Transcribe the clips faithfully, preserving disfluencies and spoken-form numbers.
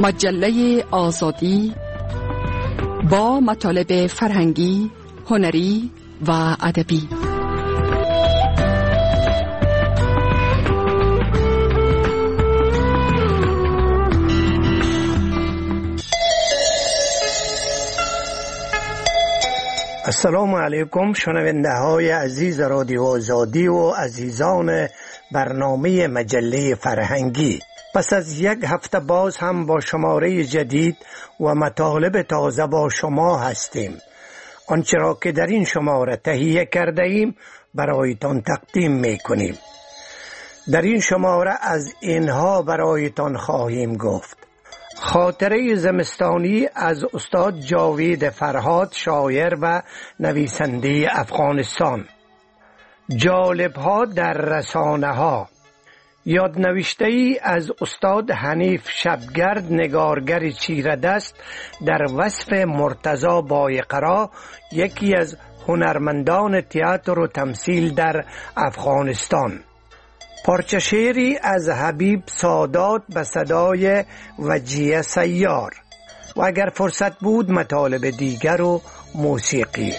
مجله آزادی با مطالب فرهنگی، هنری و ادبی. السلام علیکم شنونده های عزیز رادیو آزادی و عزیزان برنامه مجله فرهنگی. پس از یک هفته باز هم با شماره جدید و مطالب تازه با شما هستیم. آنچه را که در این شماره تهیه کرده ایم برایتان تقدیم می کنیم. در این شماره از اینها برایتان خواهیم گفت: خاطره زمستانی از استاد جاوید فرهاد، شاعر و نویسنده افغانستان. جالب‌ها در رسانه ها. یادنوشته ای از استاد حنیف شبگرد، نگارگر چیره‌دست، در وصف مرتضی بایقرا، یکی از هنرمندان تئاتر و تمثیل در افغانستان. پارچه شعری از حبیب سادات به صدای وجیه سیار و اگر فرصت بود مطالب دیگر و موسیقی.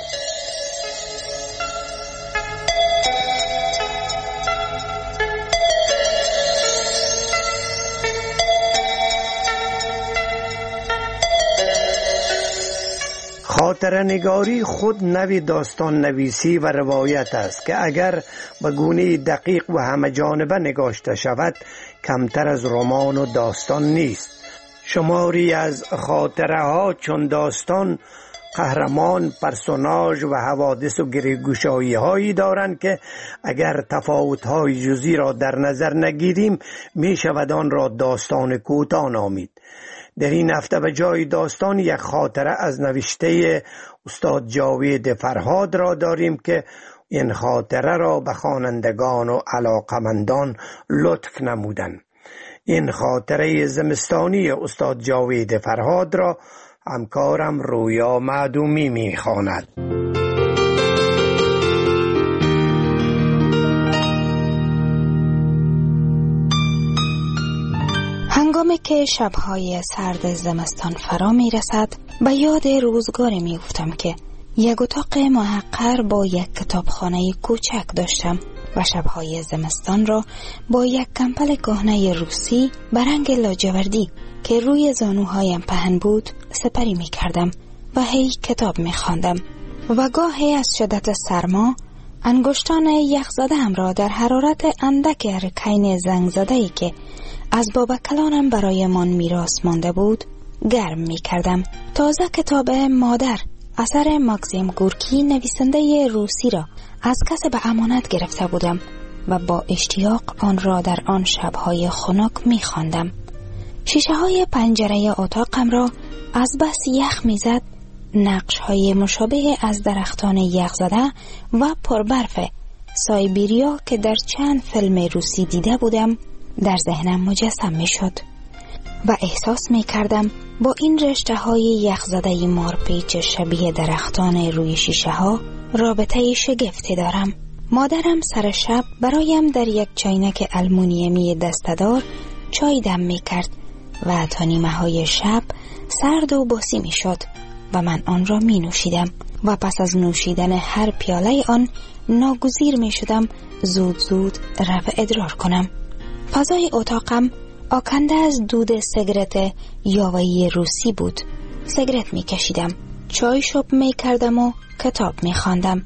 خاطره نگاری خود نوی داستان نویسی و روایت است که اگر به گونه دقیق و همه جانبه نگاشته شود کمتر از رمان و داستان نیست. شماری از خاطره ها چون داستان، قهرمان، پرسوناژ و حوادث و گریه‌گشایی هایی دارند که اگر تفاوت های جزئی را در نظر نگیریم می شود آن را داستان کوتاه نامید. در این هفته به جای داستان یک خاطره از نوشته استاد جاوید فرهاد را داریم که این خاطره را به خوانندگان و علاقمندان لطف نمودند. این خاطره زمستانی استاد جاوید فرهاد را همکارم رویا معدومی می خواند. هنگامی که شبهای سرد زمستان فرا می رسد به یاد روزگاری می افتم که یک اتاق محقر با یک کتابخانه کوچک داشتم و شبهای زمستان را با یک کمپل کهنه روسی به رنگ لاجوردی که روی زانوهایم پهن بود سپری می کردم و هی کتاب می خواندم و گاهی از شدت سرما انگشتان یخزده هم را در حرارت اندک ارکین زنگ زده‌ای که از بابا کلانم برای من میراث مانده بود گرم می کردم. تازه کتاب مادر اثر ماکسیم گورکی نویسنده روسی را از کسی به امانت گرفته بودم و با اشتیاق آن را در آن شبهای خنک می خواندم. شیشه های پنجره اتاقم را از بس یخ می زد. نقش های مشابه از درختان یخزده و پربرف سایبیریا که در چند فیلم روسی دیده بودم در ذهنم مجسم می شد و احساس می کردم با این رشته های یخزده مارپیچ شبیه درختان روی شیشه ها رابطه شگفتی دارم. مادرم سر شب برایم در یک چاینک المونیمی دسته‌دار چای دم می کرد و تا نیمه های شب سرد و باسی می شد و من آن را می نوشیدم و پس از نوشیدن هر پیاله آن ناگزیر می شدم زود زود رفع ادرار کنم. فضای اتاقم آکنده از دود سیگرت یاوه‌ای روسی بود. سیگرت می کشیدم، چای شپ می کردم و کتاب می خواندم.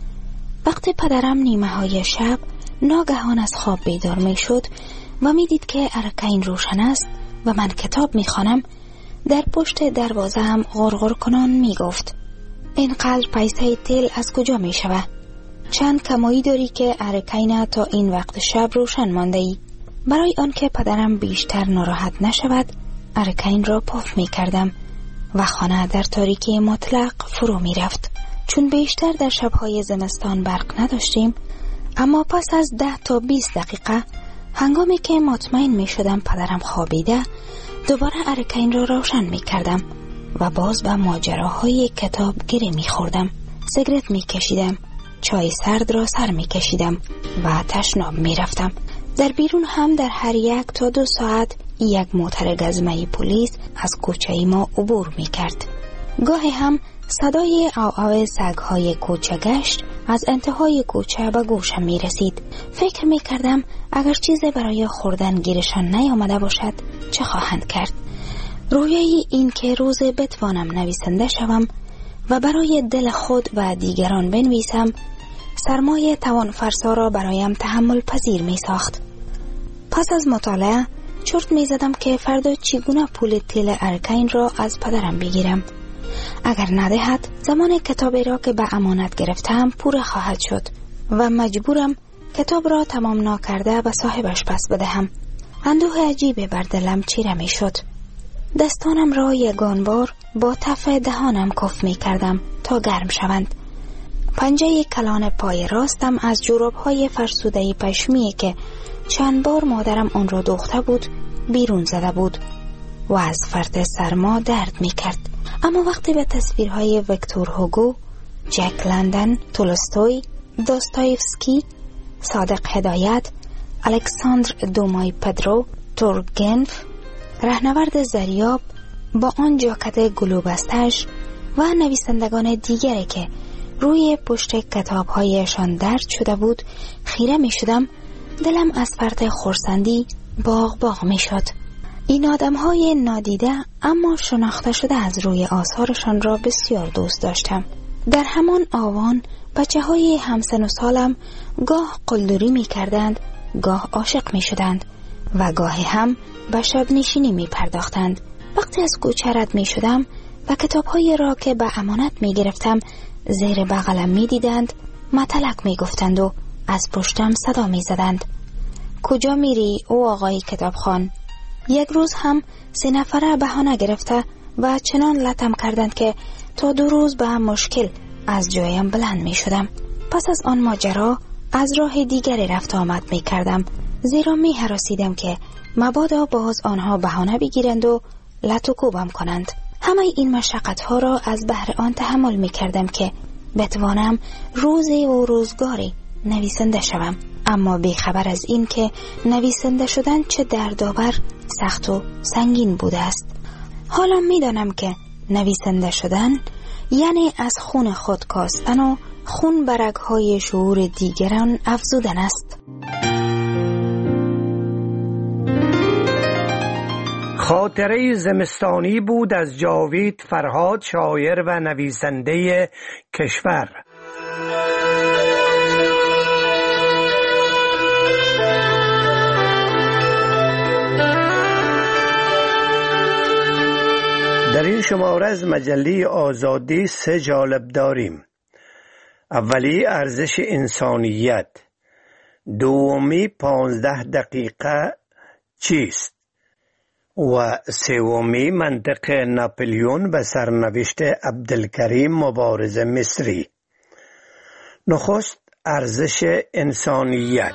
وقتی پدرم نیمه های شب ناگهان از خواب بیدار می شد و می دید که ارکین روشن است و من کتاب می خوانم، در پشت دروازه هم غرغر کنان می گفت: اینقدر پیسه تیل از کجا می شود؟ چند کمایی داری که ارکین تا این وقت شب روشن مانده ای؟ برای آنکه پدرم بیشتر ناراحت نشود ارکین را پف می کردم و خانه در تاریکی مطلق فرو می رفت. چون بیشتر در شبهای زمستان برق نداشتیم، اما پس از ده تا بیست دقیقه هنگامی که مطمئن می شدم پدرم خوابیده دوباره ارکین را روشن می کردم و باز به ماجراهای کتاب گره می خوردم. سیگرت می کشیدم، چای سرد را سر می کشیدم و تشناب می رفتم. در بیرون هم در هر یک تا دو ساعت یک موتر گزمه پلیس از کوچه ما عبور می کرد. گاهی هم صدای آو سگ‌های کوچه گشت از انتهای کوچه به گوشم می رسید. فکر می کردم اگر چیزی برای خوردن گیرشان نیامده باشد چه خواهند کرد. رویای این که روز بتوانم نویسنده شوم و برای دل خود و دیگران بنویسم سرمایه توان فرسا را برایم تحمل پذیر می ساخت. پس از مطالعه چرت می زدم که فردا چگونه پول تیل ارکین را از پدرم بگیرم. اگر ندهد زمان کتابی را که به امانت گرفتم پوره خواهد شد و مجبورم کتاب را تمام ناکرده به صاحبش پس بدهم. اندوه عجیبی بر دلم چیره می شد. دستانم را یگان بار با تف دهانم کف می کردم تا گرم شوند. پنجه کلان پای راستم از جوراب‌های فرسوده پشمی که چند بار مادرم آن را دوخته بود بیرون زده بود و از فرط سرما درد می کرد. اما وقتی به تصویرهای ویکتور هوگو، جک لندن، تولستوی، داستایفسکی، صادق هدایت، الکساندر دومای پدرو، تورگنف، رهنورد زریاب با آن جاکت گلوبستش و نویسندگان دیگری که روی پشت کتابهایشان درد شده بود خیره می شدم، دلم از فرط خرسندی باغ باغ می شد. این آدم‌های نادیده اما شناخته شده از روی آثارشان را بسیار دوست داشتم. در همان آوان بچه‌های همسن و سالم گاه قلدری می کردند، گاه عاشق می شدند و گاهی هم به شب نشینی می پرداختند. وقتی از کوچه رد می شدم و کتاب‌های را که به امانت می گرفتم زیر بغلم می دیدند، مطلق می گفتند و از پشتم صدا می زدند. کجا میری او آقای کتابخوان؟ یک روز هم سه نفره بهانه گرفته و چنان لطم کردند که تا دو روز به هم مشکل از جایم بلند می شدم. پس از آن ماجرا از راه دیگری رفت آمد می کردم، زیرا می هراسیدم که مبادا باز آنها بهانه بگیرند و لط و کوبم کنند. همه این مشقت ها را از بهر آن تحمل می کردم که بتوانم روزی و روزگاری نویسنده شوم، اما بیخبر از این که نویسنده شدن چه دردآور، سخت و سنگین بوده است. حالا می دانم که نویسنده شدن یعنی از خون خود کاستن و خون برگهای شعور دیگران افزودن است. خاطره زمستانی بود از جاوید فرهاد، شاعر و نویسنده کشور. در این شماره از مجله آزادی سه جالب داریم. اولی ارزش انسانیت، دومی پانزده دقیقه چیست و سومی منطق ناپلیون به سرنوشت عبدالکریم مبارز مصری. نخست ارزش انسانیت.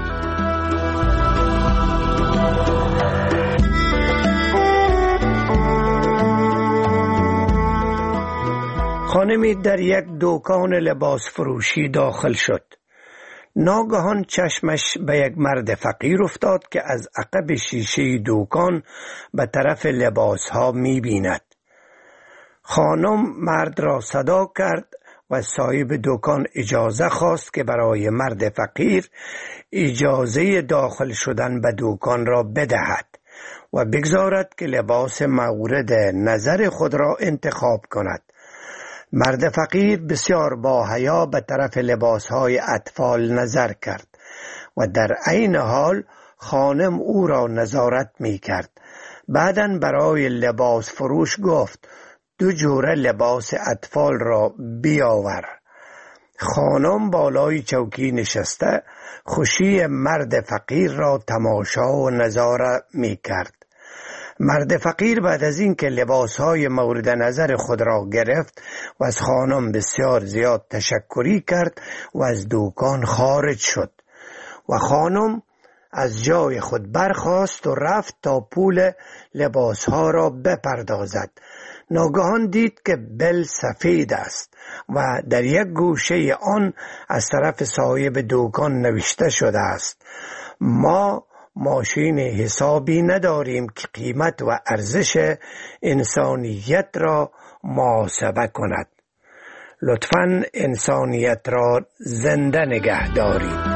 خانمی در یک دکان لباس فروشی داخل شد. ناگهان چشمش به یک مرد فقیر افتاد که از عقب شیشه دکان به طرف لباس ها می بیند. خانم مرد را صدا کرد و صاحب دکان اجازه خواست که برای مرد فقیر اجازه داخل شدن به دکان را بدهد و بگذارد که لباس مورد نظر خود را انتخاب کند. مرد فقیر بسیار با حیا به طرف لباسهای اطفال نظر کرد و در عین حال خانم او را نظارت می کرد. بعداً برای لباس فروش گفت دو جوره لباس اطفال را بیاور. خانم بالای چوکی نشسته خوشی مرد فقیر را تماشا و نظاره می کرد. مرد فقیر بعد از این که لباسهای مورد نظر خود را گرفت و از خانم بسیار زیاد تشکری کرد و از دکان خارج شد و خانم از جای خود برخاست و رفت تا پول لباسها را بپردازد. ناگهان دید که بل سفید است و در یک گوشه آن از طرف صاحب دکان نوشته شده است: ما ماشین حسابی نداریم که قیمت و ارزش انسانیت را محاسبه کند. لطفاً انسانیت را زنده نگه دارید.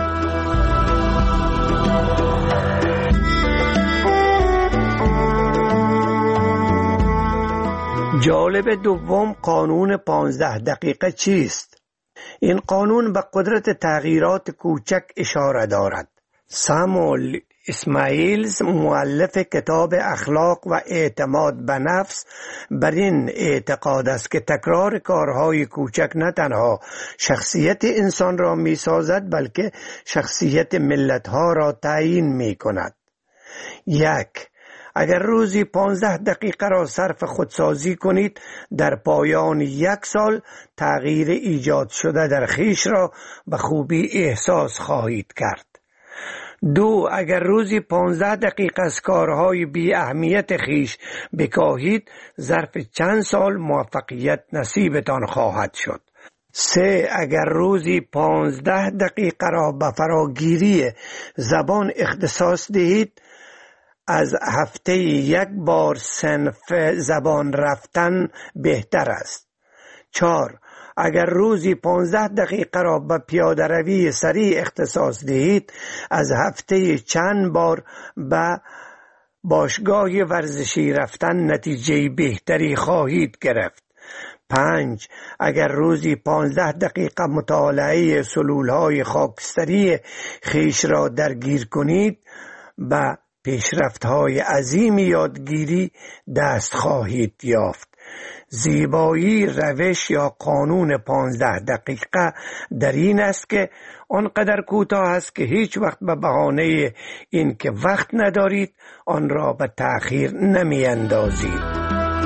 جالب دوم، قانون پانزده دقیقه چیست؟ این قانون به قدرت تغییرات کوچک اشاره دارد. ساموئل اسماعیلز، مؤلف کتاب اخلاق و اعتماد به نفس، بر این اعتقاد است که تکرار کارهای کوچک نه تنها شخصیت انسان را می سازد بلکه شخصیت ملتها را تعیین می کند. یک، اگر روزی پانزده دقیقه را صرف خودسازی کنید، در پایان یک سال تغییر ایجاد شده در خویش را به خوبی احساس خواهید کرد. دو، اگر روزی پانزده دقیقه از کارهای بی اهمیت خویش بکاهید، ظرف چند سال موفقیت نصیبتان خواهد شد. سه، اگر روزی پانزده دقیقه را به فراگیری زبان اختصاص دهید، از هفته یک بار صنف زبان رفتن بهتر است. چهار، اگر روزی پانزده دقیقه را به پیاده روی سریع اختصاص دهید، از هفته چند بار به باشگاه ورزشی رفتن نتیجه بهتری خواهید گرفت. پنج، اگر روزی پانزده دقیقه مطالعه سلولهای خاکستری خویش را درگیر کنید، به پیشرفت‌های عظیم یادگیری دست خواهید یافت. زیبایی روش یا قانون پانزده دقیقه در این است که آنقدر کوتاه است که هیچ وقت به بهانه این که وقت ندارید آن را به تأخیر نمی اندازید.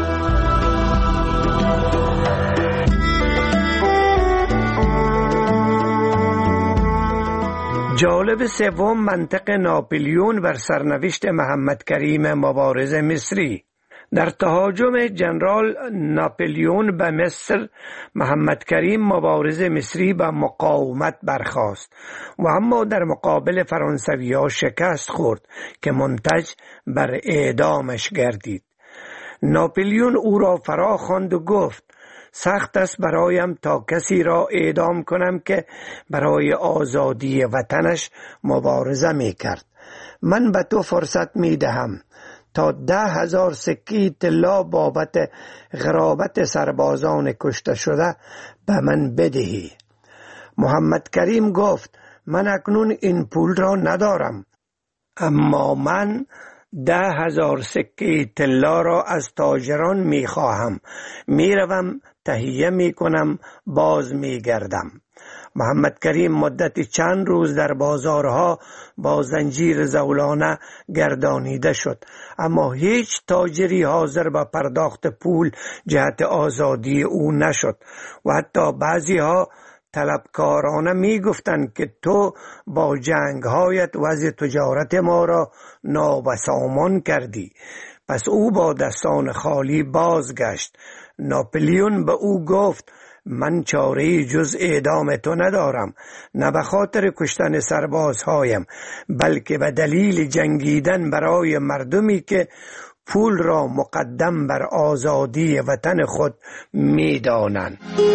جالب سوم، منطق ناپلیون بر سرنوشت محمد کریم مبارز مصری. در تهاجم جنرال ناپلیون به مصر، محمد کریم مبارز مصری به مقاومت برخاست و اما در مقابل فرانسوی‌ها شکست خورد که منتج بر اعدامش گردید. ناپلیون او را فرا خواند و گفت: سخت است برایم تا کسی را اعدام کنم که برای آزادی وطنش مبارزه می کرد. من به تو فرصت می دهم تا ده هزار سکه طلا بابت غرابت سربازان کشته شده به من بدهی. محمد کریم گفت: من اکنون این پول را ندارم، اما من ده هزار سکه طلا را از تاجران می خواهم. می روم، تهیه می کنم، باز می گردم. محمد کریم مدت چند روز در بازارها با زنجیر زولانه گردانیده شد، اما هیچ تاجری حاضر به پرداخت پول جهت آزادی او نشد و حتی بعضی ها طلبکارانه می گفتند که تو با جنگهایت وضع تجارت ما را نابسامان کردی. پس او با دستان خالی بازگشت. ناپلیون به او گفت: من چاره‌ای جز اعدام تو ندارم، نه به خاطر کشتن سربازهایم، بلکه به دلیل جنگیدن برای مردمی که پول را مقدم بر آزادی وطن خود می دانند.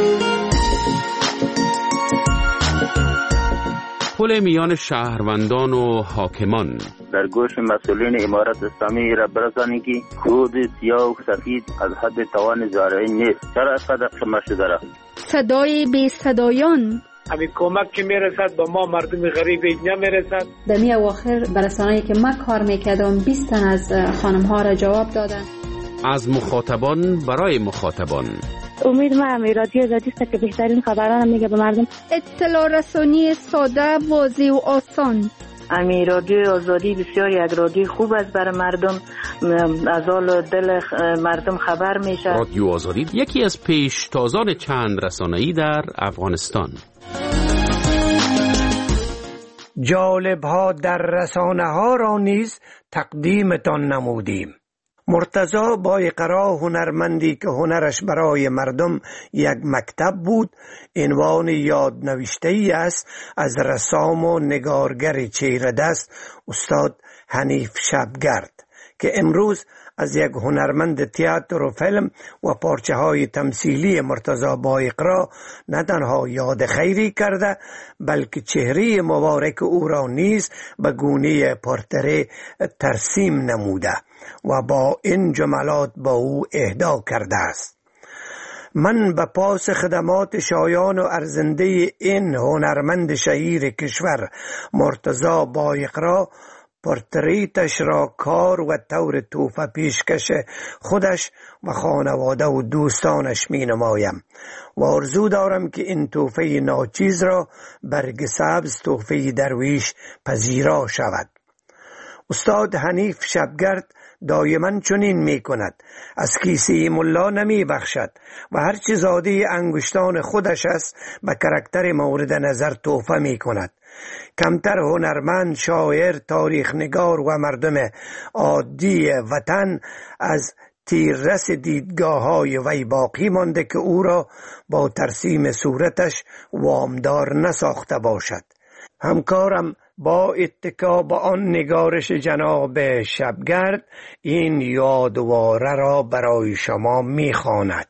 پل میان شهروندان و حاکمان. در گوش مسئولین امارت اسلامی را برسانید که کود سیاه و سفید از حد توان زارعین نیست. چرا اینقدر شما شده را؟ صدای بی صدایان. همین کمک که میرسد به ما مردم غریب نمیرسد. در می اواخر برسانه‌ای که من کار میکردم بیست تن از خانم ها را جواب دادن. از مخاطبان برای مخاطبان. امید ما رادیو آزادی است که بهترین خبران میگه به مردم. اطلاع رسانی ساده، واضح و آسان. امی رادیو آزادی بسیار یک رادیو خوب است برای مردم، از حال دل مردم خبر میشه. رادیو آزادی یکی از پیشتازان چند رسانه‌ای در افغانستان. جالب ها در رسانه ها را نیز تقدیمتان نمودیم. مرتضی بایقرا هنرمندی که هنرش برای مردم یک مکتب بود، عنوان یادنوشته‌ای است از رسام و نگارگر چهره دست استاد حنیف شبگرد که امروز از یک هنرمند تئاتر و فیلم و پارچه های تمثیلی مرتضی بایقرا نه تنها یاد خیری کرده بلکه چهره مبارک او را نیز به گونه پورتره ترسیم نموده و با این جملات با او اهدا کرده است: من به پاس خدمات شایان و ارزنده این هنرمند شهیر کشور مرتضی بایقرا پورتریتش را کار و طور تحفه پیشکش خودش و خانواده و دوستانش می نمایم و آرزو دارم که این تحفه ناچیز را برگ سبز تحفه درویش پذیرا شود. استاد حنیف شبگرد دایما چنین می کند، از کیسه ملا نمی بخشد و هر چه زاده انگشتان خودش است به کرکتر مورد نظر تحفه می کند. کمتر هنرمند، شاعر، تاریخ نگار و مردم عادی وطن از تیررس دیدگاه های وی باقی مانده که او را با ترسیم صورتش وامدار نساخته باشد. همکارم با اتکا به آن نگارش جناب شبگرد این یادواره را برای شما می‌خواند.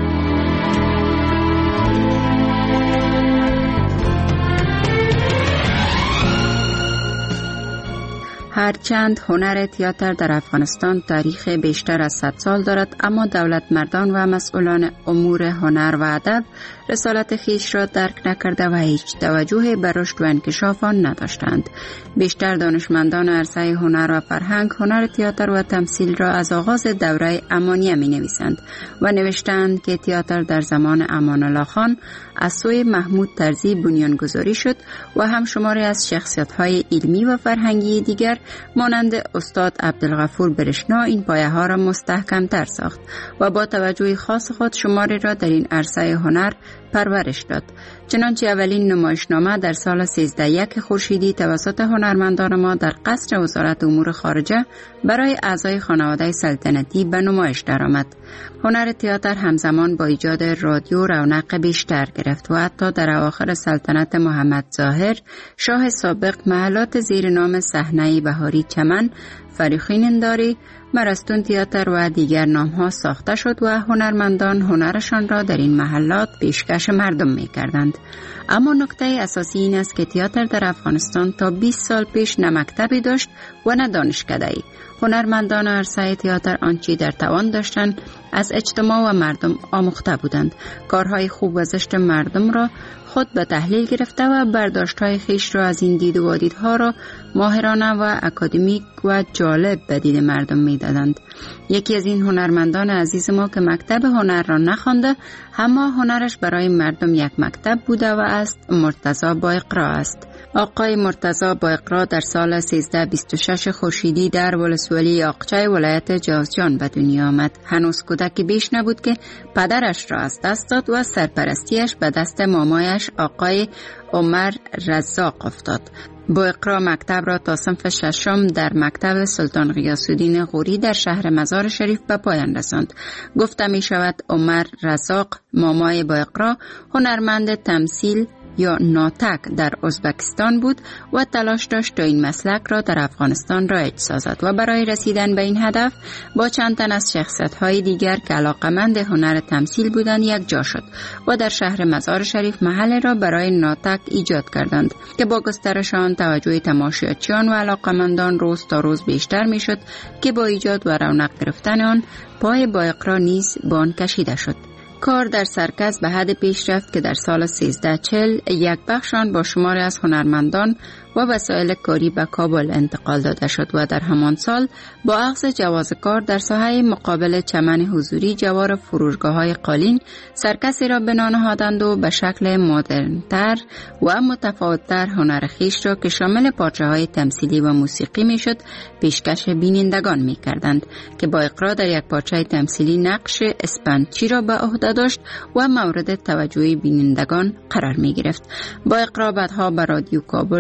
هرچند هنر تئاتر در افغانستان تاریخ بیشتر از صد سال دارد، اما دولت مردان و مسئولان امور هنر و ادب رسالت خیش را درک نکرده و هیچ توجه به رشد و انکشاف آن نداشتند. بیشتر دانشمندان عرصه هنر و فرهنگ هنر تئاتر و تمثیل را از آغاز دوره امانیه می نویسند و نوشتند که تئاتر در زمان امان الله خان از سوی محمود طرزی بنیانگذاری شد و هم شماری از شخصیت‌های علمی و فرهنگی دیگر مانند استاد عبدالغفور برشنا این پایه ها را مستحکم تر ساخت و با توجه خاص خود شماری را در این عرصه هنر پرورش داد. چنانچه اولین نمایشنامه در سال سیزده یک خورشیدی توسط هنرمندان ما در قصر وزارت امور خارجه برای اعضای خانواده سلطنتی به نمایش درآمد. هنر تئاتر همزمان با ایجاد رادیو رونق بیشتر گرفت و حتی در اواخر سلطنت محمد ظاهر شاه سابق محلات زیر نام صحنه بهاری چمن، فریخین انداری، مرستون تئاتر و دیگر نام‌ها ساخته شد و هنرمندان هنرشان را در این محلات پیشکش مردم می‌کردند. اما نکته اساسی این است که تئاتر در افغانستان تا بیست سال پیش نه مکتبی داشت و نه دانشکده‌ای. هنرمندان عرصه تئاتر آنچه در توان داشتند از اجتماع و مردم آموخته بودند. کارهای خوب و زشت مردم را خود به تحلیل گرفته و برداشت‌های خیش را از این دید و دیدها را ماهرانه و اکادمیک و جالب به دید مردم می‌دادند. یکی از این هنرمندان عزیز ما که مکتب هنر را نخوانده اما هنرش برای مردم یک مکتب بوده و است مرتضی بایقرا است. آقای مرتضی بایقرا در سال سیزده بیست و شش خورشیدی در ولسوالی آقچه ولایت جوزجان به دنیا آمد. هنوز کودکی بیش نبود که پدرش را از دست داد و سرپرستیش به دست مامایش آقای عمر رزاق افتاد. بایقرا مکتب را تا صنف ششم در مکتب سلطان غیاث‌الدین غوری در شهر مزار شریف به پایان رساند. گفته می شود عمر رزاق مامای بایقرا هنرمند تمثیل یا ناتک در ازبکستان بود و تلاش داشت تا این مسلک را در افغانستان رایج سازد و برای رسیدن به این هدف با چند تن از شخصیت‌های دیگر که علاقه‌مند هنر تمثیل بودند یک جا شد و در شهر مزار شریف محل را برای ناتک ایجاد کردند که با گسترش آن توجه تماشاچیان و علاقه‌مندان روز تا روز بیشتر می‌شد که با ایجاد و رونق گرفتن آن پای بایقرا نیز به آن کشیده شد. کار در سرکس به حد پیش رفت که در سال سیزده چهل یک بخش آن با شماری از هنرمندان و وسایل کاری به کابل انتقال داده شد و در همان سال با اخذ جواز کار در ساحه مقابل چمن حضوری جوار فروشگاه‌های قالین سرکسی را بنا نهادند و به شکل مدرن‌تر و متفاوت‌تر هنر خویش را که شامل پارچه‌های تمثیلی و موسیقی میشد پیشکش بینندگان می‌کردند که بایقرا در یک پارچه تمثیلی نقش اسپندچی را به عهده داشت و مورد توجه بینندگان قرار می‌گرفت. بایقرا بعدها به رادیو کابل و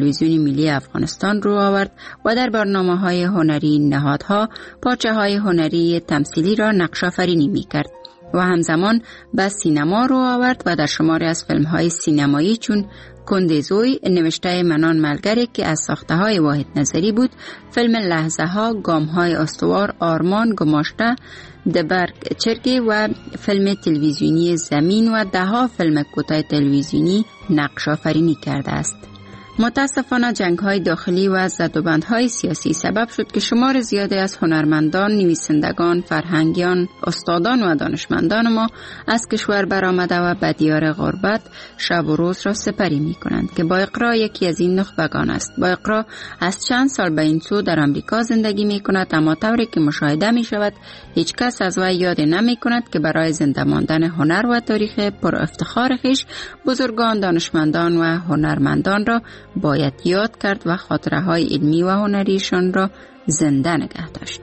تلویزیون ملی افغانستان رو آورد و در برنامه‌های هنری نهادها پارچه‌های هنری تمثیلی را نقش آفرینی می‌کرد و همزمان به سینما رو آورد و در شماری از فیلم‌های سینمایی چون کندزوی نوشته منان ملگری که از ساخته‌های واحد نظری بود، فیلم لحظه‌ها، گام‌های استوار، آرمان گماشته، دبرگ چرگی و فیلم تلویزیونی زمین و ده‌ها فیلم کوتاه تلویزیونی نقش آفرینی کرده است. متاسفانه جنگ‌های داخلی و زدوبندهای سیاسی سبب شد که شمار زیادی از هنرمندان، نویسندگان، فرهنگیان، استادان و دانشمندان ما از کشور برآمده و به دیار غربت شب و روز را سپری می‌کنند که با اقرا یکی از این نخبگان است. با اقرا از چند سال به این سو در آمریکا زندگی می‌کند، اما طوری که مشاهده می‌شود هیچ کس از وی یاد نمی‌کند که برای زنده ماندن هنر و تاریخ پر افتخار خویش بزرگان، دانشمندان و هنرمندان را باید یاد کرد و خاطره های علمی و هنریشان را زنده نگه داشت.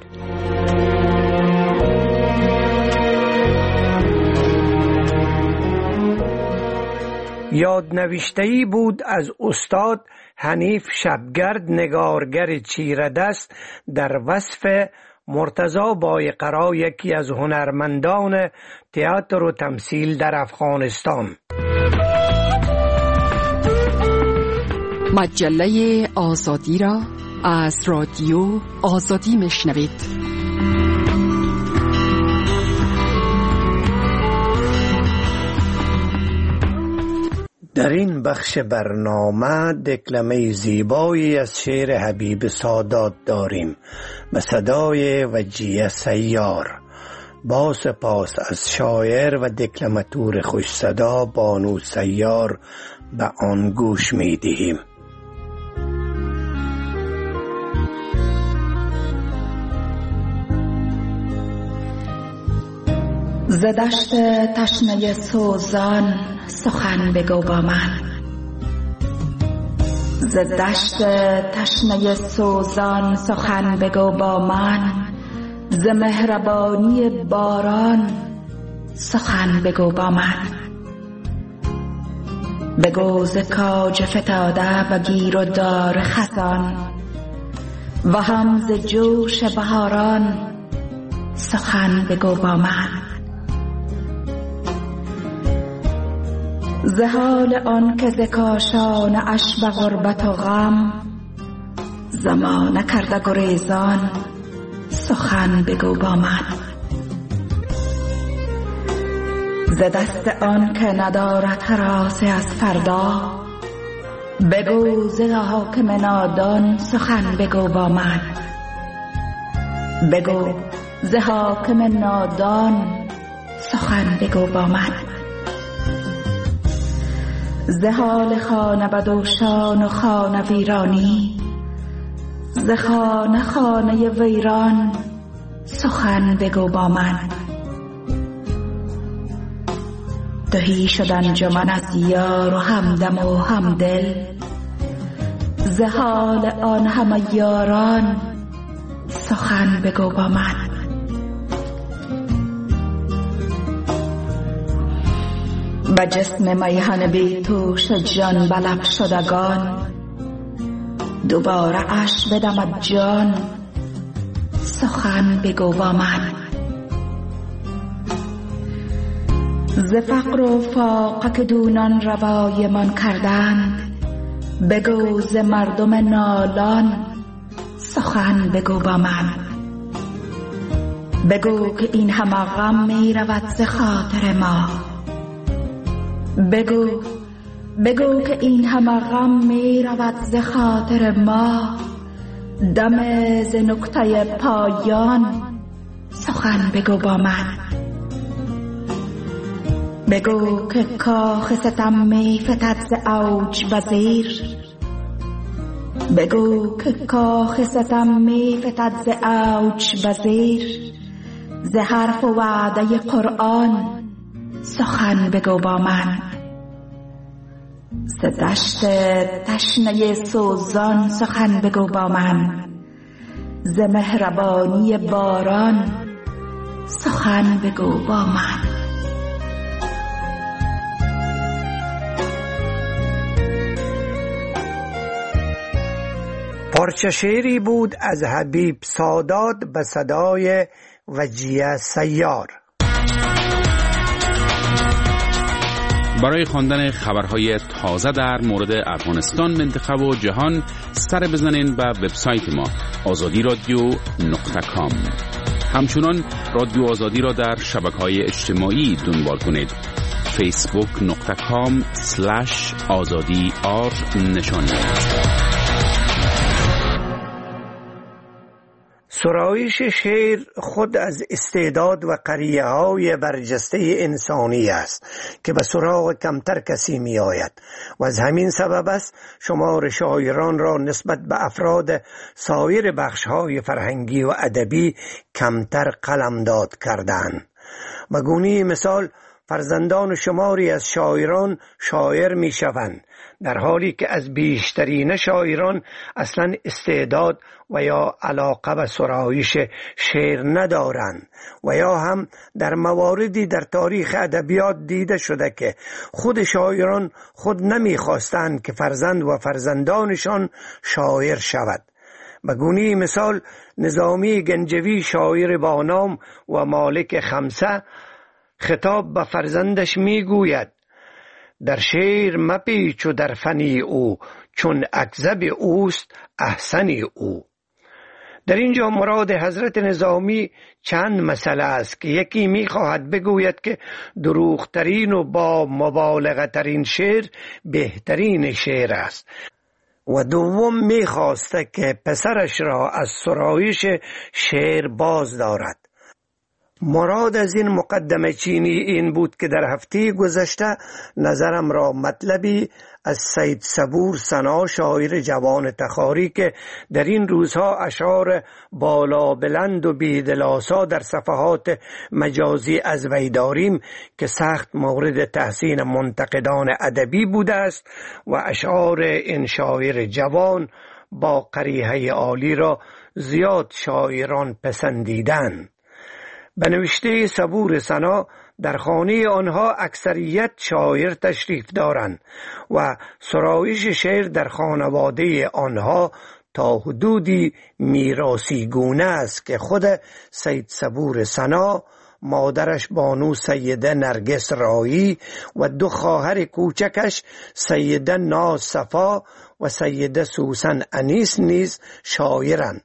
یادنوشته‌ای بود از استاد حنیف شبگرد، نگارگر چیردست، در وصف مرتضی بایقرا، یکی از هنرمندان تئاتر و تمثیل در افغانستان. مجله آزادی را از رادیو آزادی میشنوید. در این بخش برنامه دکلمه زیبایی از شعر حبیب سادات داریم به صدای وجیه سیار. با سپاس از شاعر و دکلماتور خوش صدا بانو سیار به آن گوش می دهیم. ز دشت تشنه سوزان سخن بگو با من، ز دشت تشنه سوزان سخن بگو با من، ز مهربانی باران سخن بگو با من. بگو ز کاج فتاده و گیر و دار خزان و هم ز جوش بهاران سخن بگو با من. ز حال آن که ز کاشان اش به غربت و غم زمانه کرده گریزان سخن بگو با من. ز دست آن که ندارد هراس از فردا بگو ز حاکم نادان سخن بگو با من. بگو ز حاکم نادان سخن بگو با من. ز حال خانه بدوشان و خانه ویرانی ز خانه خانه ویران سخن بگو با من. تهی شد انجمن از یار و همدم و همدل ز حال آن همه یاران سخن بگو با من. به جسم میهن بی توش جان بلب شدگان دوباره اش بدمد جان سخن بگو با من. ز فقر و فاقه که دونان روای من کردند بگو ز مردم نالان سخن بگو با من. بگو که این همه غم می رود ز خاطر ما بگو بگو که این همه غم می رود ز خاطر ما دم ز نقطه پایان سخن بگو با من. بگو که کاخ ستم می فتد ز اوج به زیر بگو که کاخ ستم می فتد ز اوج به زیر ز حرف و وعده قرآن سخن بگو با من. ز دشت تشنه سوزان سخن بگو با من، ز مهربانی باران سخن بگو با من. پارچه شعری بود از حبیب سادات به صدای وجیه سیار. برای خواندن خبرهای تازه در مورد افغانستان، منطقه و جهان سر بزنین به وبسایت ما آزادی رادیو نقطه کام. همچنان رادیو آزادی را در شبکه‌های اجتماعی دنبال کنید. فیسبوک نقطه کام سلش آزادی آر نشان دهید. سرایش شعر خود از استعداد و قریه های برجسته انسانی است که به سراغ کمتر کسی می آید و از همین سبب است شمار شاعران را نسبت به افراد سایر بخش های فرهنگی و ادبی کمتر قلمداد کردند. به گونه مثال فرزندان شماری از شاعران شاعر می شوند، در حالی که از بیشترین شاعران اصلا استعداد و یا علاقه به سرایش شعر ندارند و یا هم در مواردی در تاریخ ادبیات دیده شده که خود شاعران خود نمیخواستند که فرزند و فرزندانشان شاعر شود. به گونه مثال نظامی گنجوی شاعر با نام و مالک خمسه خطاب به فرزندش میگوید: در شعر مپیچ و در فنی او، چون اکذب اوست احسنی او. در اینجا مراد حضرت نظامی چند مسئله است که یکی میخواهد بگوید که دروغترین و با مبالغه ترین شعر بهترین شعر است و دوم میخواسته که پسرش را از سرایش شعر باز دارد. مراد از این مقدمه چینی این بود که در هفته گذشته نظرم را مطلبی از سید صبور ثنا شاعر جوان تخاری که در این روزها اشعار بالا بلند و بیدلاسا در صفحات مجازی از وی داریم که سخت مورد تحسین منتقدان ادبی بوده است و اشعار این شاعر جوان با قریحه عالی را زیاد شاعران پسندیدند. به نوشته صبور ثنا در خانه آنها اکثریت شاعر تشریف دارند و سرایش شعر در خانواده آنها تا حدودی میراثی گونه است که خود سید صبور ثنا، مادرش بانو سیده نرگس رایی و دو خواهر کوچکش سیده ناز صفا و سیده سوسن انیس نیز شاعرند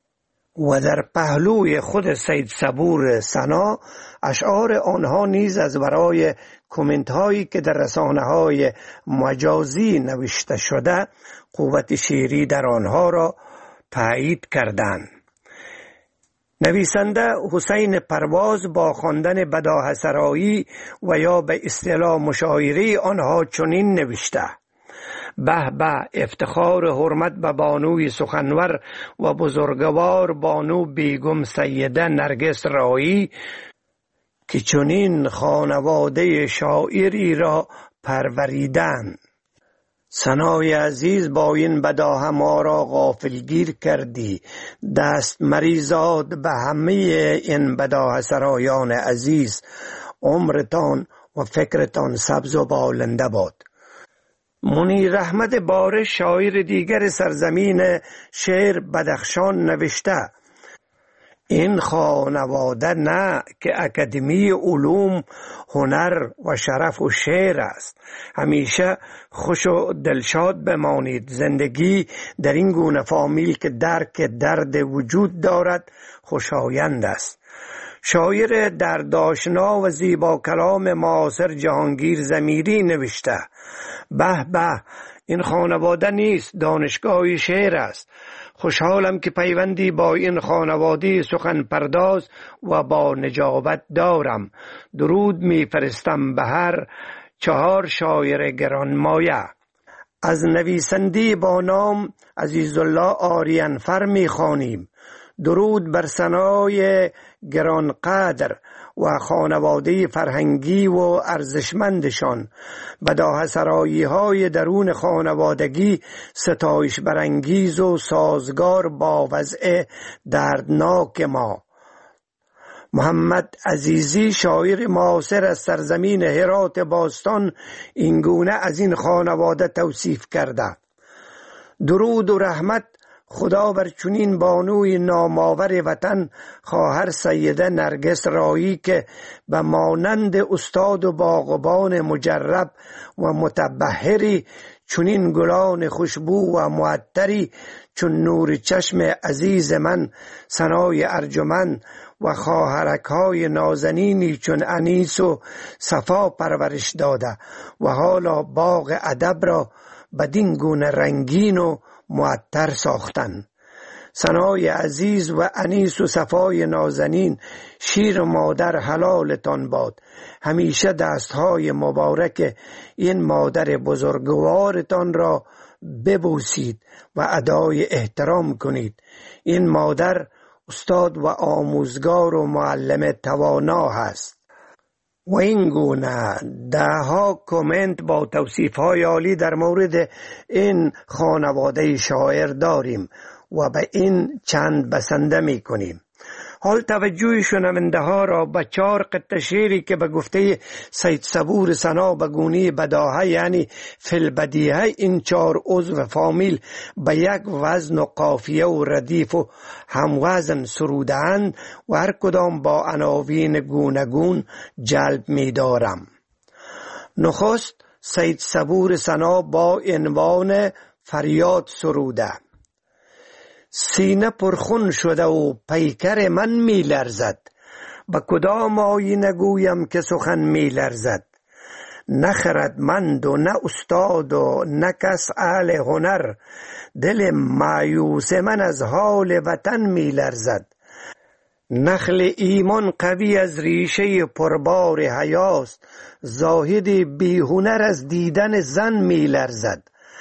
و در پهلوی خود سید صبور ثنا اشعار آنها نیز از برای کومنت هایی که در رسانه های مجازی نوشته شده قوت شعری در آنها را تایید کردند. نویسنده حسین پرواز با خواندن بداهه سرایی و یا به اصطلاح مشاعره آنها چنین نوشته: به به افتخار حرمت به بانوی سخنور و بزرگوار بانو بیگم سیده نرگس رایی که چنین خانواده شاعری را پروریدن. ثنای عزیز با این بداهه ما را غافلگیر کردی، دست مریزاد به همه این بداهه سرایان عزیز، عمرتان و فکرتان سبز و بالنده باد. منیر احمد بارش شاعر دیگر سرزمین شعر بدخشان نوشته: این خانواده نه که اکادمی علوم، هنر و شرف و شعر است. همیشه خوش و دلشاد بمانید. زندگی در این گونه فامیل که درک درد وجود دارد خوشایند است. شاعر دردآشنا و زیبا کلام معاصر جهانگیر ضمیری نوشته: به به این خانواده نیست، دانشگاه شعر است. خوشحالم که پیوندی با این خانواده سخن پرداز و با نجابت دارم. درود می فرستم به هر چهار شاعر گرانمایه. از نویسنده با نام عزیزالله آریانفر می خوانیم. درود بر ثنای گرانقدر و خانواده فرهنگی و ارزشمندشان. بداهه سرایی های درون خانوادگی ستایش برانگیز و سازگار با وضع دردناک ما. محمد عزیزی شاعر معاصر از سرزمین هرات باستان اینگونه از این خانواده توصیف کرده: درود و رحمت خدا بر چنین بانوی نامآور وطن خواهر سیده نرگس رایی که به مانند استاد و باغبان مجرب و متبحری چنین گلان خوشبو و معطری چون نور چشم عزیز من ثنای ارجمند و خواهرک‌های نازنینی چون انیس و صفا پرورش داده و حالا باغ ادب را بدین گونه رنگین و معطر ساختن. ثنای عزیز و انیس و صفای نازنین، شیر مادر حلالتان باد. همیشه دستهای مبارک این مادر بزرگوارتان را ببوسید و ادای احترام کنید. این مادر استاد و آموزگار و معلم توانا هست. و این گونه ده ها کامنت با توصیف های عالی در مورد این خانواده شاعر داریم و به این چند بسنده می کنیم. حال توجه شنونده ها را به چهار قطعه شعری که به گفته سید صبور ثنا به گونه بداهه یعنی فی‌البدیهه این چهار عضو فامیل به یک وزن و قافیه و ردیف و هموزن سروده‌اند و هر کدام با عناوین گوناگون جلب می دارم. نخست سید صبور ثنا با عنوان فریاد سروده. سینه پرخون شده و پیکر من می لرزد، به کدام آیینه گویم که سخن می لرزد. نه خردمند و نه استاد و نه کس اهل هنر، دل مایوس من از حال وطن می لرزد. نخل ایمان قوی از ریشه پربار حیاست، زاهد بی هنر از دیدن زن می لرزد.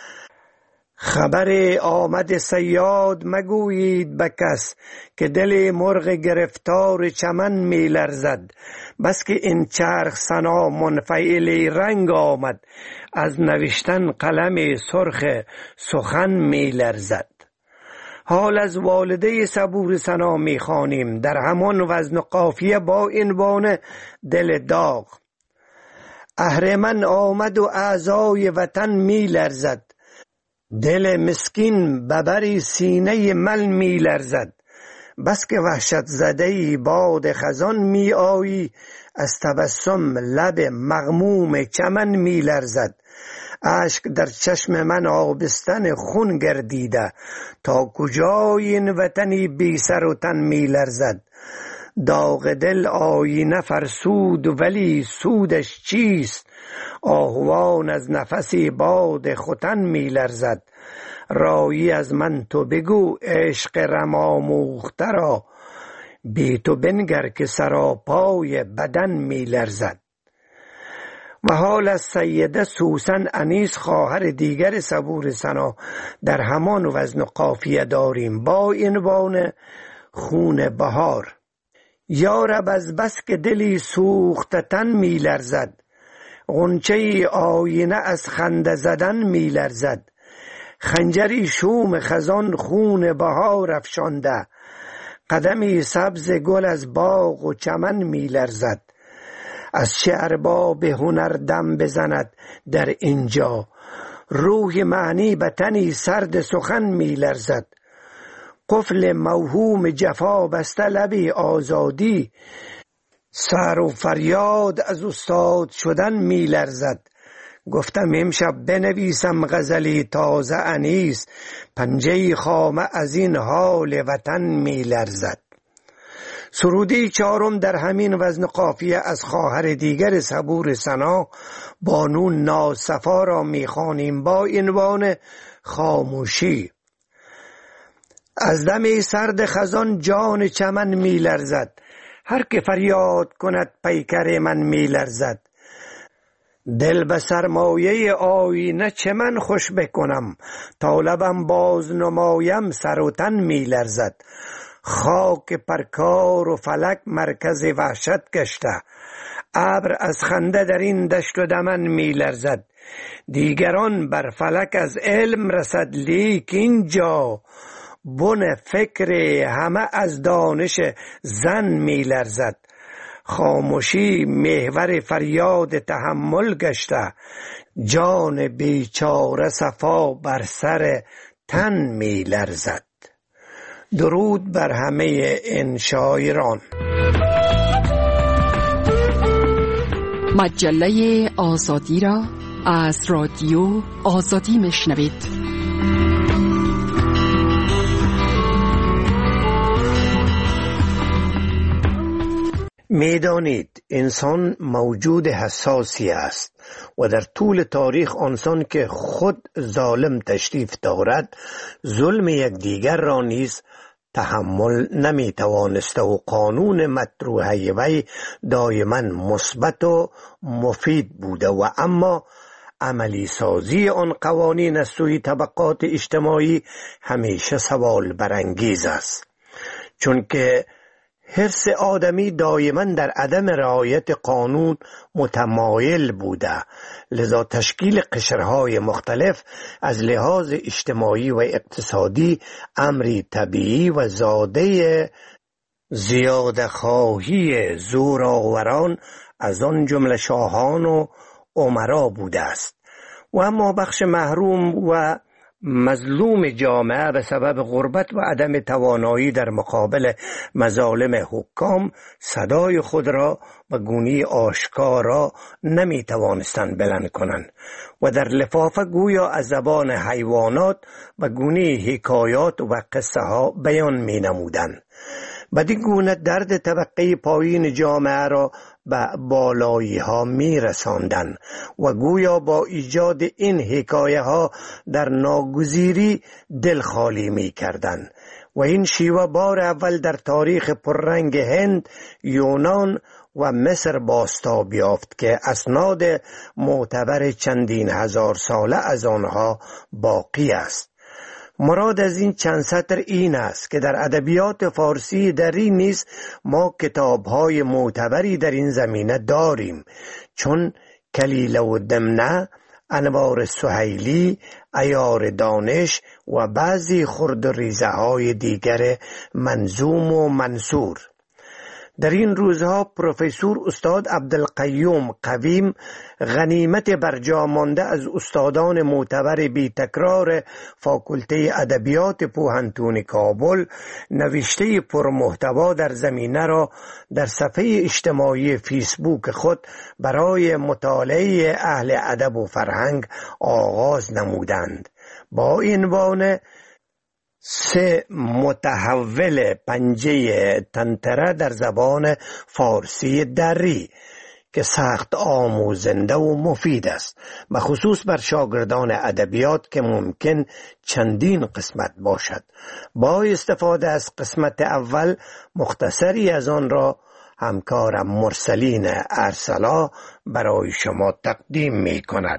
خبر آمد صیاد مگویید به کس، که دل مرغ گرفتار چمن می لرزد. بس که این چرخ ثنا منفعل رنگ آمد، از نوشتن قلم سرخ سخن می لرزد. حال از والده صبور ثنا می خوانیم در همان وزن و قافیه با عنوان دل داغ. اهرمن آمد و اعضای وطن می لرزد، دل مسکین ببری سینه مل می لرزد. بس که وحشت زده باد خزان می آیی، از تبسم لب مغموم چمن می لرزد. اشک در چشم من آبستن خون گردیده، تا کجای این وطنی بی سر و تن می لرزد. داغ دل آینه فرسود ولی سودش چیست، آهوان از نفسی باد ختن می لرزد. رایی از من تو بگو عشق رم آموخته را، بی تو بنگر که سراپای بدن می لرزد. و حال از سیده سوسن انیس خواهر دیگر صبور ثنا در همان وزن و قافیه داریم با عنوان خون بهار. یارب از بس که دلی سوخته تن می لرزد، غنچه آینه از خنده زدن می لرزد. خنجری شوم خزان خون بهار افشانده، قدمی سبز گل از باغ و چمن می لرزد. از چه ارباب هنر دم بزند در اینجا، روح معنی به تنی سرد سخن می لرزد. قفل موهوم جفا بسته لبی آزادی، سر و فریاد از استاد شدن می لرزد. گفتم امشب بنویسم غزلی تازه انیس، پنجه خامه از این حال وطن می لرزد. سرودی چهارم در همین وزن قافیه از خواهر دیگر صبور ثنا بانو ناصفا را می خوانیم با عنوان خاموشی. از دم سرد خزان جان چمن می لرزد، هر که فریاد کند پیکر من می لرزد. دل به سرمایه آینه چه من خوش بکنم، تا لبم باز نمایم سر و تن می لرزد. خاک پرکار و فلک مرکز وحشت گشته، ابر از خنده در این دشت و دمن می لرزد. دیگران بر فلک از علم رسد، لیک اینجا بن فکر همه از دانش زن می لرزد. خاموشی محور فریاد تحمل گشته، جان بیچاره صفا بر سر تن می لرزد. درود بر همه انشایران. مجله آزادی را از رادیو آزادی میشنوید. میدانید انسان موجود حساسی است و در طول تاریخ آنسان که خود ظالم تشریف دارد ظلم یکدیگر را نیز تحمل نمی توانسته و قانون مطروحه وی دائما مثبت و مفید بوده و اما عملی سازی آن قوانین از سوی طبقات اجتماعی همیشه سوال برانگیز است، چون که حرص آدمی دائما در عدم رعایت قانون متمایل بوده، لذا تشکیل قشرهای مختلف از لحاظ اجتماعی و اقتصادی امری طبیعی و زاده زیاده خواهی زورآوران از آن جمله شاهان و امرا بوده است. و اما بخش محروم و مظلوم جامعه به سبب غربت و عدم توانایی در مقابل مظالم حکام صدای خود را به گونه آشکارا نمی توانستند بلند کنند و در لفافه گویا از زبان حیوانات به گونه حکایات و قصه ها بیان می نمودند. بدین گونه درد طبقه پایین جامعه را به بالایی ها می رساندن و گویا با ایجاد این حکایه ها در ناگزیری دل خالی می کردن و این شیوه بار اول در تاریخ پررنگ هند، یونان و مصر بازتاب یافت که اسناد معتبر چندین هزار ساله از آنها باقی است. مراد از این چند سطر این است که در ادبیات فارسی دری نیز ما کتاب‌های معتبری در این زمینه داریم، چون کلیله و دمنه، انوار سهیلی، عیار دانش و بعضی خرد و ریزه های دیگر منظوم و منصور. در این روزها پروفسور استاد عبدالقیوم قویم، غنیمت برجا مانده از استادان معتبر بی تکرار فاکولته ادبیات پوهنتون کابل، نوشته پرمحتوا در زمینه را در صفحه اجتماعی فیسبوک خود برای مطالعه اهل ادب و فرهنگ آغاز نمودند با عنوان سه متحول پنجه تنتره در زبان فارسی دری که سخت آموزنده و مفید است، بخصوص بر شاگردان ادبیات که ممکن چندین قسمت باشد. با استفاده از قسمت اول مختصری از آن را همکارم مرسلین ارسلا برای شما تقدیم می کند.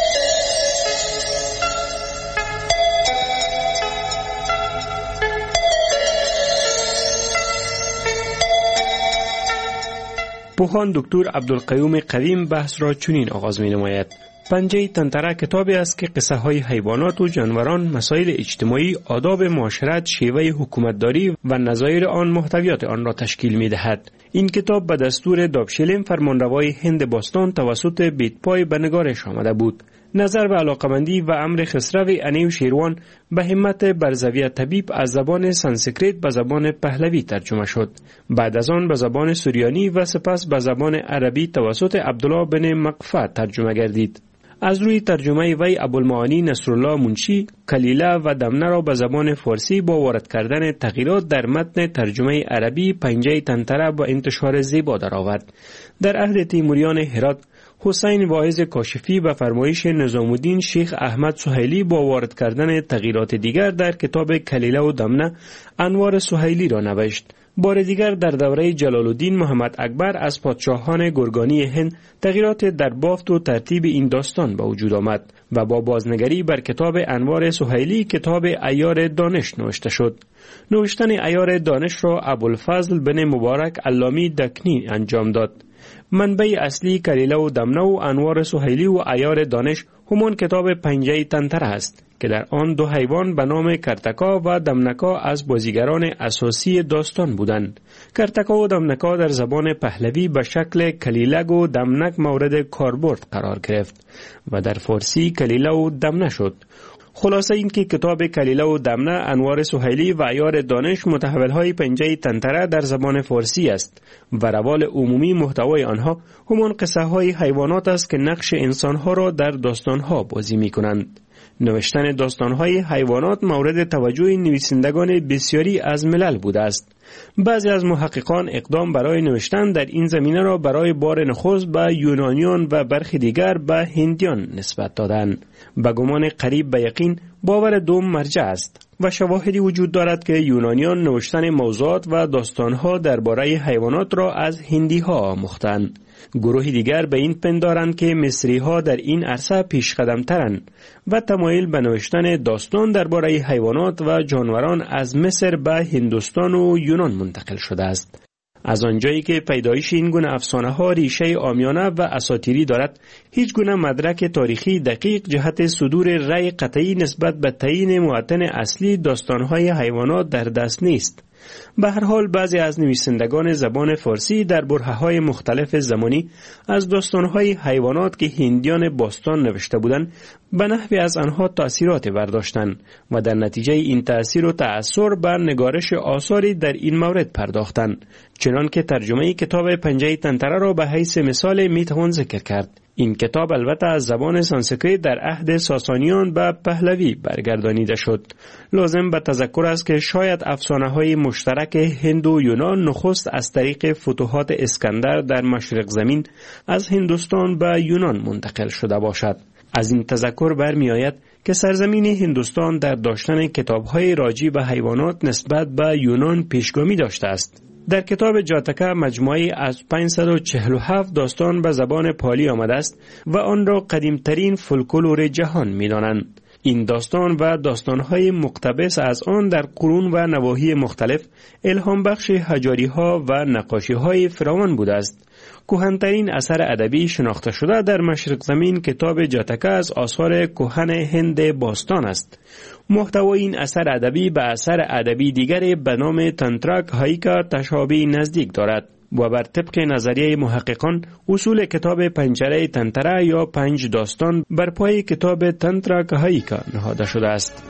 پوهان دکتر عبدالقیوم قویم بحث را چنین آغاز می نماید: پنجه تنتره کتابی است که قصه های حیوانات و جانوران، مسائل اجتماعی، آداب معاشرت، شیوه حکومتداری و نظایر آن محتویات آن را تشکیل می دهد. این کتاب به دستور دابشلیم فرمانروای هند باستان توسط بیتپای به نگارش آمده بود. نظر به علاقمندی و امر خسرو انیو شیروان به همت برزوی طبیب از زبان سانسکریت به زبان پهلوی ترجمه شد. بعد از آن به زبان سوریانی و سپس به زبان عربی توسط عبدالله بن مقفع ترجمه گردید. از روی ترجمه وی ابوالمعانی نصرالله منشی کلیله و دمنه را به زبان فارسی با وارد کردن تغییرات در متن ترجمه عربی پنجه تنتره با انتشار زیبا درآورد. در عهد تیموریان هرات حسین واعظ کاشفی به فرمایش نظام الدین شیخ احمد سهیلی با وارد کردن تغییرات دیگر در کتاب کلیله و دمنه انوار سهیلی را نوشت. بار دیگر در دوره جلال الدین محمد اکبر از پادشاهان گرگانی هند تغییرات در بافت و ترتیب این داستان به وجود آمد و با بازنگری بر کتاب انوار سهیلی کتاب عیار دانش نوشته شد. نوشتن عیار دانش را ابوالفضل بن مبارک علامی دکنی انجام داد. منبع اصلی کلیله و دمنه و انوار سهیلی و عیار دانش همان کتاب پنجه تنتره است که در آن دو حیوان به نام کرتکا و دمنکا از بازیگران اساسی داستان بودند. کرتکا و دمنکا در زبان پهلوی به شکل کلیلگ و دمنک مورد کاربرد قرار گرفت و در فارسی کلیله و دمنه شد. خلاصه این که کتاب کلیله و دمنه انوار سهیلی و عیار دانش متحولهای پنجه تنتره در زبان فارسی است و روال عمومی محتوای آنها همان قصه های حیوانات است که نقش انسانها را در داستانها بازی می کنند. نوشتن داستانهای حیوانات مورد توجه نویسندگان بسیاری از ملل بوده است. بعضی از محققان اقدام برای نوشتن در این زمینه را برای بار نخست به یونانیان و برخی دیگر به هندیان نسبت دادند. به گمان قریب به یقین باور دوم مرجع است و شواهدی وجود دارد که یونانیان نوشتن موضوعات و داستانها درباره حیوانات را از هندی‌ها آموختند. گروهی دیگر به این پندارند که مصری‌ها در این عرصه پیش قدم ترند و تمایل به نوشتن داستان درباره حیوانات و جانوران از مصر به هندوستان و یونان منتقل شده است. از آنجایی که پیدایش این گونه افسانه ها ریشه عامیانه و اساطیری دارد، هیچ گونه مدرک تاریخی دقیق جهت صدور رأی قطعی نسبت به تعیین معتن اصلی داستان‌های حیوانات در دست نیست. به هر حال بعضی از نویسندگان زبان فارسی در برهه‌های مختلف زمانی از داستان‌های حیوانات که هندیان باستان نوشته بودند به نحوی از آنها تأثیرات برداشتند و در نتیجه این تأثیر و تأثیر بر نگارش آثاری در این مورد پرداختند. چنان که ترجمه کتاب پنجه تنتره را به حیث مثال میتوان ذکر کرد. این کتاب البته از زبان سانسکریت در عهد ساسانیان به پهلوی برگردانیده شد. لازم به تذکر است که شاید افسانه‌های مشترک هند و یونان نخست از طریق فتوحات اسکندر در مشرق زمین از هندوستان به یونان منتقل شده باشد. از این تذکر برمی آید که سرزمین هندوستان در داشتن کتاب‌های راجع به حیوانات نسبت به یونان پیشگامی داشته است. در کتاب جاتکه مجموعی از پانصد و چهل و هفت داستان به زبان پالی آمده است و آن را قدیمترین فولکلور جهان می دانند. این داستان و داستانهای مقتبس از آن در قرون و نواحی مختلف الهام بخش حجاری ها و نقاشی های فراوان بوده است. کهن‌ترین اثر ادبی شناخته شده در مشرق زمین کتاب جاتکه از آثار کهن هند باستان است. محتوای این اثر ادبی به اثر ادبی دیگری به نام تنتراک هایکا تشابه نزدیک دارد و بر طبق نظریه محققان اصول کتاب پنجره تنتره یا پنج داستان بر پای کتاب تنتراک هایکا نهاده شده است.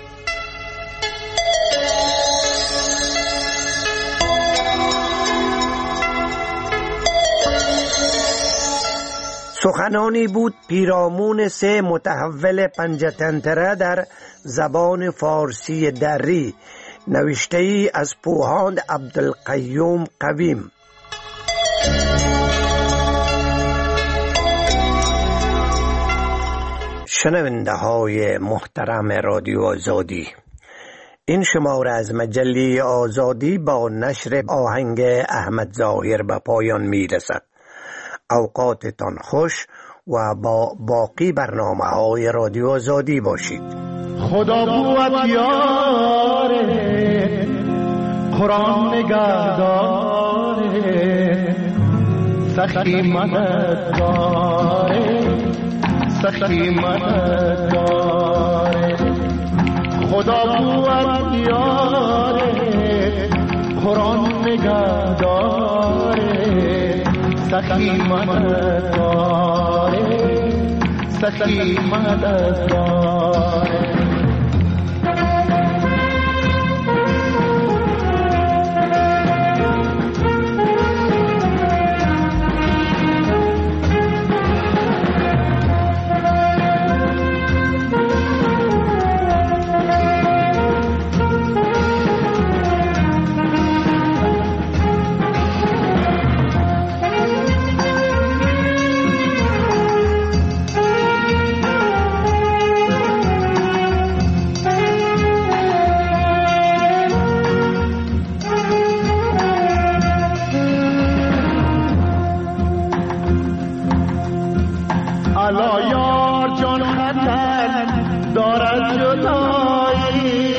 سخنانی بود پیرامون سه متحول پنجتنتره در زبان فارسی دری، نوشته ای از پوهاند عبدالقیوم قویم. شنونده های محترم رادیو آزادی، این شماره از مجله آزادی با نشر آهنگ احمد ظاهر به پایان می رسد. اوقاتتان خوش و با باقی برنامه های رادیو آزادی باشید. خدا بود یاره، قرآن نگهداره، سخی مددگاره، سخی مددگاره. خدا بود یاره، قرآن نگهداره، سخی مددگاره، سخی مددگاره. الا یار جان خطر دارد جدایی،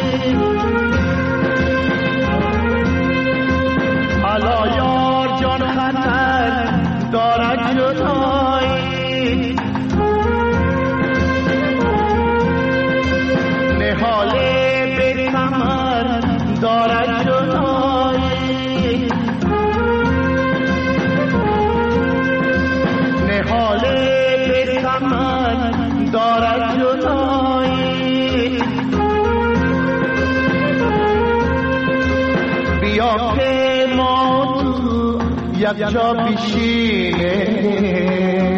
الا یار جان خطر دارد جدایی. نهاله به کمر دارد جدایی، نهاله دارد جدایی. یک جا بشینه